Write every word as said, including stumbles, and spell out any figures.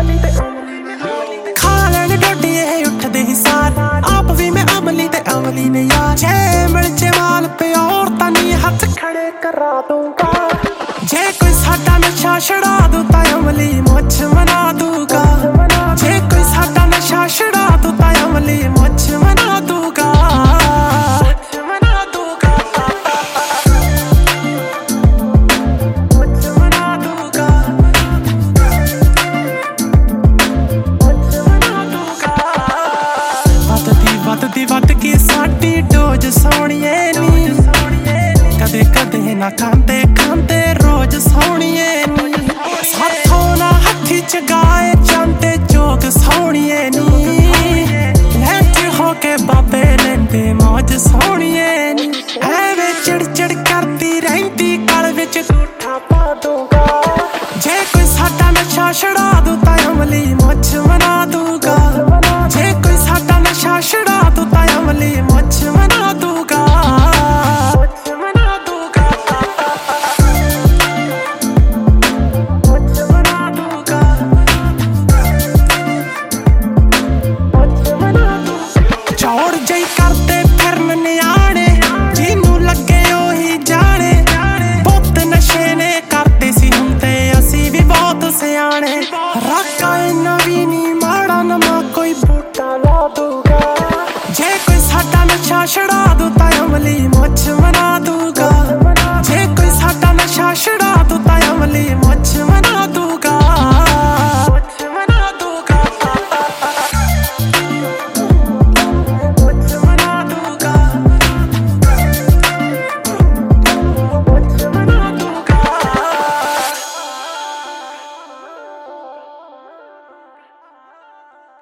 खा लैने डोडिये उठदे ही सार आप भी मैं अमली ते अमली ने यार जे मिर्चे माल पे और तनी हथ खड़े करा दूंगा जे कोई साडा नशा छड़ा दू ता अमली मुझ मना दूंगा जे कोई साडा नशा छड़ा दू ता अमली मुझ मना दूंगा ਵੱਧਦੀ ਵੱਧ ਕੇ ਸਾਡੀ ਡੋਜ਼ ਸੋਹਣੀਏ ਨੀ ਕਦੇ ਕਦੇ ਨਾ ਖਾਂਦੇ